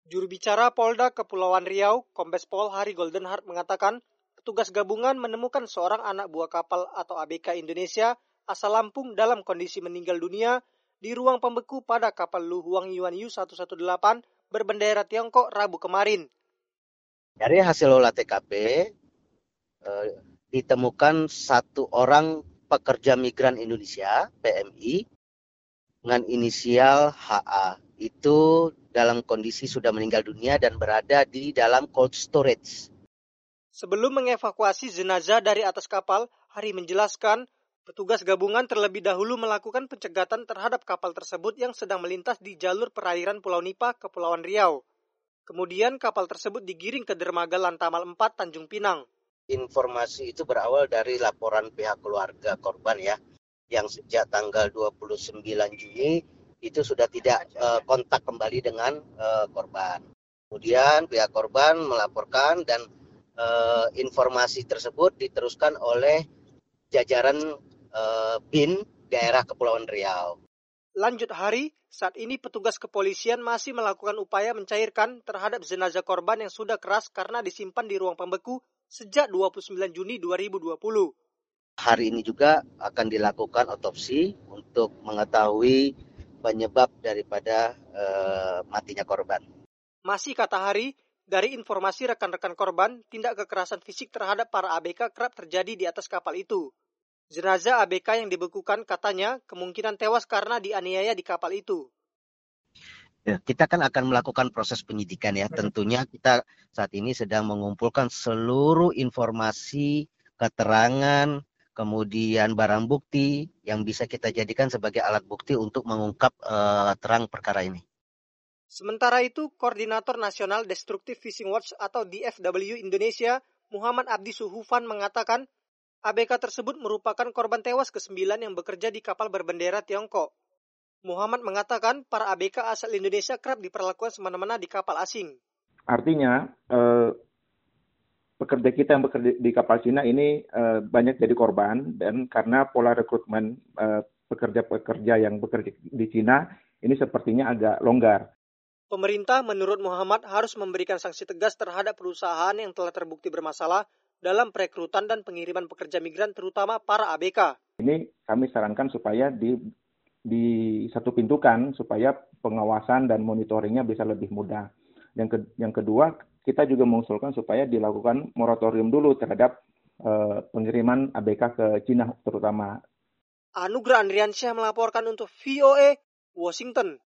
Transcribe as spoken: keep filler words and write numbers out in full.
Juru bicara Polda Kepulauan Riau, Kombes Pol Hari Goldenheart mengatakan, petugas gabungan menemukan seorang anak buah kapal atau A B K Indonesia asal Lampung dalam kondisi meninggal dunia di ruang pembeku pada kapal Lu Huang Yuan Yu seratus delapan belas berbendera Tiongkok Rabu kemarin. Dari hasil olah T K P, eh, ditemukan satu orang pekerja migran Indonesia, P M I, dengan inisial H A. Itu dalam kondisi sudah meninggal dunia dan berada di dalam cold storage. Sebelum mengevakuasi jenazah dari atas kapal, Hari menjelaskan, petugas gabungan terlebih dahulu melakukan pencegatan terhadap kapal tersebut yang sedang melintas di jalur perairan Pulau Nipa, Kepulauan Riau. Kemudian kapal tersebut digiring ke dermaga Lantamal empat Tanjung Pinang. Informasi itu berawal dari laporan pihak keluarga korban ya, yang sejak tanggal dua puluh sembilan Juni itu sudah tidak uh, kontak kembali dengan uh, korban. Kemudian pihak korban melaporkan dan uh, informasi tersebut diteruskan oleh jajaran uh, B I N daerah Kepulauan Riau. Lanjut Hari, saat ini petugas kepolisian masih melakukan upaya mencairkan terhadap jenazah korban yang sudah keras karena disimpan di ruang pembeku sejak dua puluh sembilan Juni dua ribu dua puluh. Hari ini juga akan dilakukan otopsi untuk mengetahui penyebab daripada uh, matinya korban. Masih kata Hari, dari informasi rekan-rekan korban, tindak kekerasan fisik terhadap para A B K kerap terjadi di atas kapal itu. Jenazah A B K yang dibekukan katanya kemungkinan tewas karena dianiaya di kapal itu. Ya, kita kan akan melakukan proses penyidikan ya. Tentunya kita saat ini sedang mengumpulkan seluruh informasi, keterangan, kemudian barang bukti yang bisa kita jadikan sebagai alat bukti untuk mengungkap uh, terang perkara ini. Sementara itu, Koordinator Nasional Destructive Fishing Watch atau D F W Indonesia, Muhammad Abdi Suhufan mengatakan, A B K tersebut merupakan korban tewas kesembilan yang bekerja di kapal berbendera Tiongkok. Muhammad mengatakan para A B K asal Indonesia kerap diperlakukan semena-mena di kapal asing. Artinya, eh, pekerja kita yang bekerja di kapal Cina ini eh, banyak jadi korban, dan karena pola rekrutmen eh, pekerja-pekerja yang bekerja di Cina ini sepertinya agak longgar. Pemerintah menurut Muhammad harus memberikan sanksi tegas terhadap perusahaan yang telah terbukti bermasalah dalam perekrutan dan pengiriman pekerja migran terutama para A B K. Ini kami sarankan supaya di di satu pintukan supaya pengawasan dan monitoringnya bisa lebih mudah. Yang ke, yang kedua, kita juga mengusulkan supaya dilakukan moratorium dulu terhadap uh, pengiriman A B K ke Cina terutama. Anugrah Andriansyah melaporkan untuk V O A Washington.